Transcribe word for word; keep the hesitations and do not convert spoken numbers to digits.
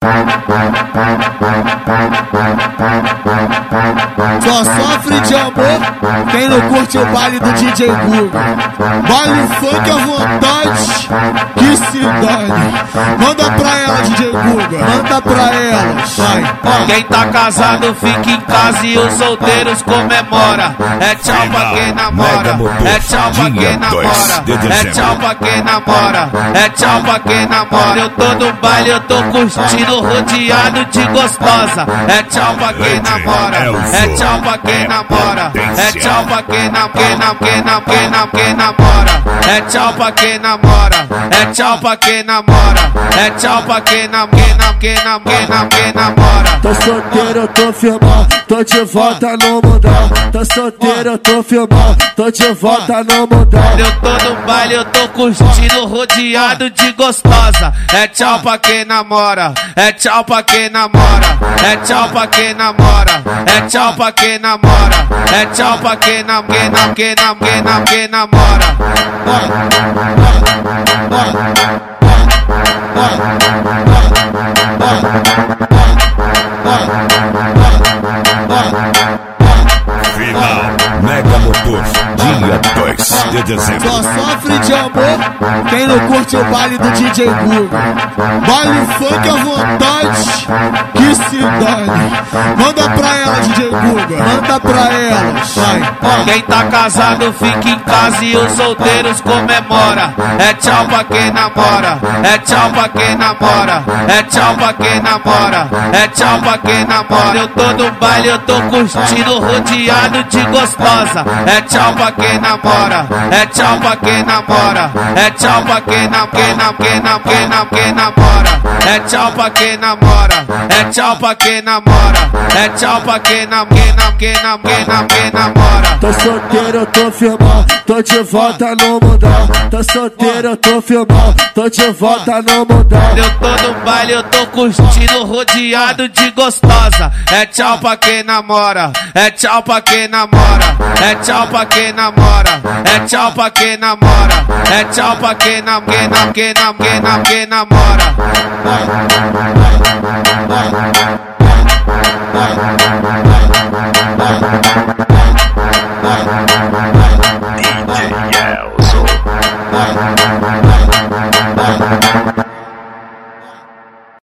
Só sofre de amor quem não curte o baile do D J Guga. Baile funk à vontade, que se dane. Manda pra ela, D J Guga, manda pra ela, vai. Quem tá casado fica em casa e os solteiros comemora. É tchau pra quem namora, é tchau pra quem namora, é tchau pra quem namora, é tchau pra quem namora. Eu tô no baile, eu tô curtindo, rodeado de gostosa. É tchau pra quem namora, é tchau pra quem namora, é tchau pra quem namora, quem nam, quem nam, quem nam, quem namora. É tchau pra quem namora, é tchau pra quem namora, é tchau pra quem nam, quem nam, quem nam, quem nam, quem namora. Tô solteiro, eu tô firmão, tô de volta no mundão. Tô solteiro, eu tô firmão, tô de volta no mundão. Eu tô no baile, eu tô curtindo, rodeado de gostosa. É tchau pra quem namora, é tchau pra quem namora, é tchau pra quem namora, é tchau pra quem namora, é tchau pra quem nam, quem nam, quem nam, quem nam, quem namora. Final Mega Motors, dia dois de dezembro. Só sofre de amor quem não curte o baile do D J Guga. Baile funk à vontade, que se dane. Manda pra ela, D J Guga, manda pra ela, vai. Quem tá casado fica em casa e os solteiros comemora. É tchau pra quem namora, é tchau pra quem namora, é tchau pra quem namora, é tchau pra quem namora. Eu tô no baile, eu tô curtindo, rodeado de gostosa. É tchau pra quem namora, é tchau pra quem namora, é tchau pra quem nam, quem nam, quem nam, quem nam, quem namora. É tchau pra quem namora, é tchau pra quem namora, é tchau pra quem nam, quem nam, quem nam, quem nam, quem namora. Tô solteiro, eu tô firmão, tô de volta no mundão. Tô solteiro, eu tô firmão, tô de volta no mundão. Eu tô no baile, eu tô curtindo, rodeado de gostosa. É tchau pra quem namora, é tchau pra quem namora, é tchau pra quem namora, é tchau pra quem namora, é tchau pra quem nam, quem nam, quem nam, quem nam, quem namora. Vai.